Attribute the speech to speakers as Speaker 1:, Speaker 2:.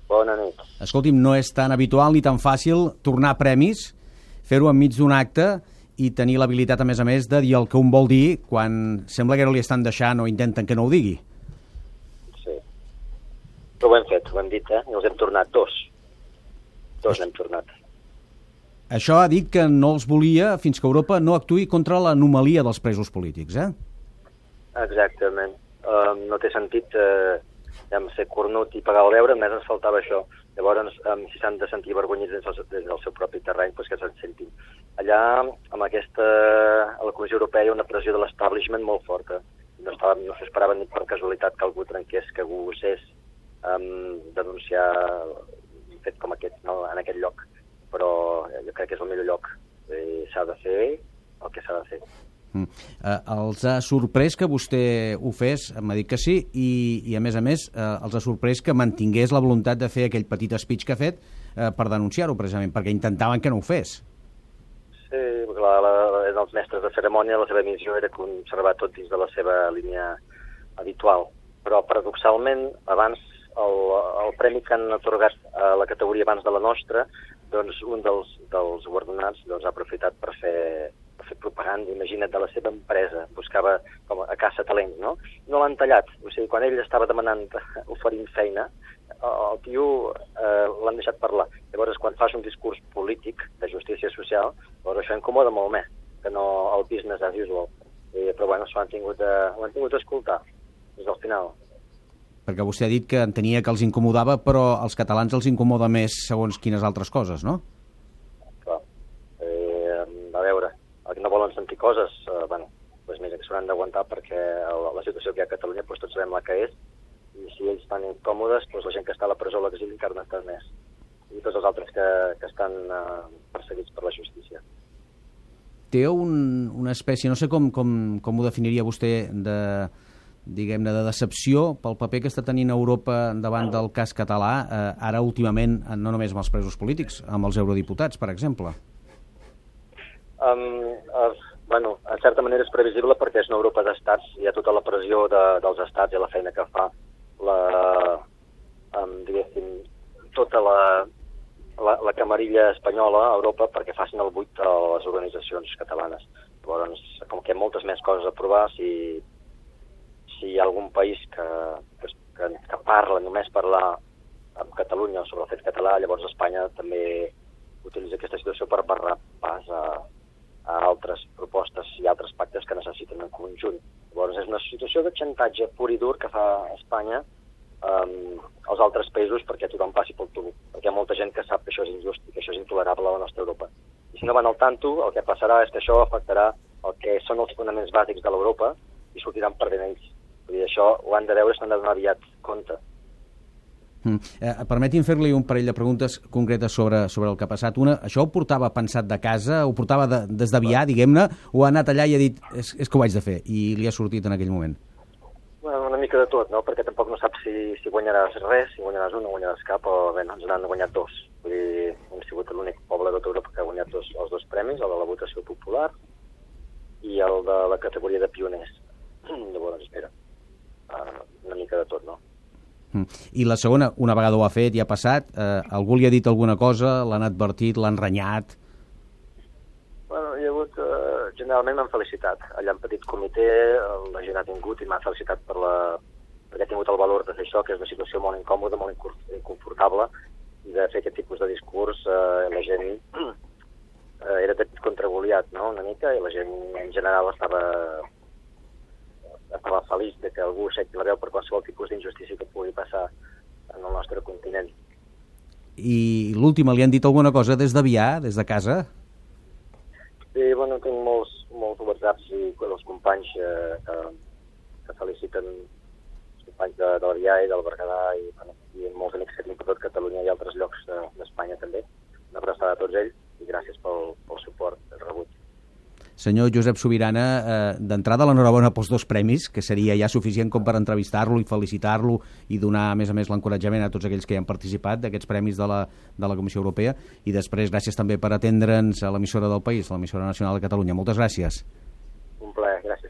Speaker 1: Bona nit.
Speaker 2: Escolti'm, no és tan habitual ni tan fàcil tornar premis, fer-ho enmig d'un acte i tenir l'habilitat, a més, de dir el que un vol dir quan sembla que no li estan deixant o intenten que no ho digui.
Speaker 1: Sí. Però ho hem fet, ho hem dit, I els hem tornat dos. Dos n'hem tornat.
Speaker 2: Això ha dit que no els volia fins que Europa no actuï contra l'anomalia dels presos polítics,
Speaker 1: Exactament. No té sentit ser cornut i pagar el beure, només ens faltava això. Llavors, si s'han de sentir avergonyits des del seu propi terreny, doncs que se'n sentin. Allà, a la Comissió Europea, hi ha una pressió de l'establishment molt forta. No s'esperava ni per casualitat que algú trenqués, que algú osés denunciar un fet com aquest, no? En aquest lloc. Però jo crec que és el millor lloc. S'ha de fer el que s'ha de fer.
Speaker 2: Els ha sorprès que vostè ho fes, m'ha dit que sí, i a més, els ha sorprès que mantingués la voluntat de fer aquell petit speech que ha fet per denunciar-ho, precisament, perquè intentaven que no ho fes.
Speaker 1: Sí, clar, els mestres de cerimònia, la seva missió era conservar tot dins de la seva línia habitual. Però, paradoxalment, abans, el premi que han atorgat a la categoria abans de la nostra, doncs un dels guardonats ha aprofitat per fer propaganda, imagina't, de la seva empresa, buscava com a caça talents, no? No l'han tallat, o sigui, quan ell estava demanant, oferint feina, el tio l'han deixat parlar. Llavors, quan fas un discurs polític de justícia social, llavors això incomoda molt més que no el business as usual. Però bueno, s'ho han tingut d'escoltar des del final.
Speaker 2: Perquè vostè ha dit que entenia que els incomodava, però als catalans els incomoda més segons quines altres coses, no?
Speaker 1: Clar. A veure, el que no volen sentir coses, doncs mira, que s'hauran d'aguantar perquè la situació que hi ha a Catalunya tots sabem la que és, i si ells estan incòmodes, doncs la gent que està a la presó a l'exili encara n'està més. I tots els altres que estan perseguits per la justícia.
Speaker 2: Té una espècie, no sé com ho definiria vostè, de decepció pel paper que està tenint Europa davant del cas català, ara últimament, no només amb els presos polítics, amb els eurodiputats, per exemple.
Speaker 1: En certa manera és previsible perquè és una Europa d'estats, hi ha tota la pressió dels estats i la feina que fa tota la camarilla espanyola a Europa perquè facin el buit a les organitzacions catalanes. Llavors, com que hi ha moltes més coses a provar, si hi ha algun país que parla, només parlar amb Catalunya sobre el fet català, llavors Espanya també utilitza aquesta situació per barrar pas a altres propostes i altres pactes que necessiten en conjunt. Llavors és una situació de xantatge pur i dur que fa Espanya als altres països perquè tothom passi pel tubo, perquè hi ha molta gent que sap que això és injust i que això és intolerable a la nostra Europa. I si no van al tanto, el que passarà és que això afectarà el que són els fonaments bàsics de l'Europa i sortiran perdent ells. Vull dir, això ho han de veure, s'han de donar aviat compte.
Speaker 2: Permeti'm fer-li un parell de preguntes concretes sobre el que ha passat. Una, això ho portava pensat de casa, ho portava des d'aviar, diguem-ne, o ha anat allà i ha dit és que ho haig de fer, i li ha sortit en aquell moment?
Speaker 1: Una mica de tot, no? Perquè tampoc no saps si guanyaràs res, si guanyaràs un o guanyaràs cap, o bé, ens n'han guanyat dos. Vull dir, hem sigut l'únic poble de tota Europa que ha guanyat els dos premis, el de la votació popular i el de la categoria de pioners. Llavors, espera, una mica de tot, no?
Speaker 2: I la segona, una vegada ho ha fet i ha passat, algú li ha dit alguna cosa, l'han advertit, l'han renyat?
Speaker 1: Bueno, hi ha hagut... generalment m'han felicitat. Allà en petit comitè la gent ha tingut i m'ha felicitat perquè ha tingut el valor de fer això, que és una situació molt incòmoda, molt inconfortable, i de fer aquest tipus de discurs la gent era contra Goliat, no?, una mica, i la gent en general estava feliç de que algú aixequi la veu per qualsevol tipus d'injustícia que pugui passar en el nostre continent.
Speaker 2: I l'última, li han dit alguna cosa des d'aviar, des de casa?
Speaker 1: Sí, bueno, tinc molts whatsapps i els companys que feliciten els companys de l'Avià i del Berguedà i molts amics que tinc per tot Catalunya i altres llocs d'Espanya també. Una abraçada a tots ells i gràcies pel suport rebut.
Speaker 2: Senyor Josep Subirana, d'entrada l'enhorabona pels dos premis, que seria ja suficient com per entrevistar-lo i felicitar-lo i donar, a més l'encoratjament a tots aquells que hi han participat d'aquests premis de la Comissió Europea, i després gràcies també per atendre'ns a l'emissora del país, a l'emissora nacional de Catalunya. Moltes gràcies.
Speaker 1: Un plaer, gràcies.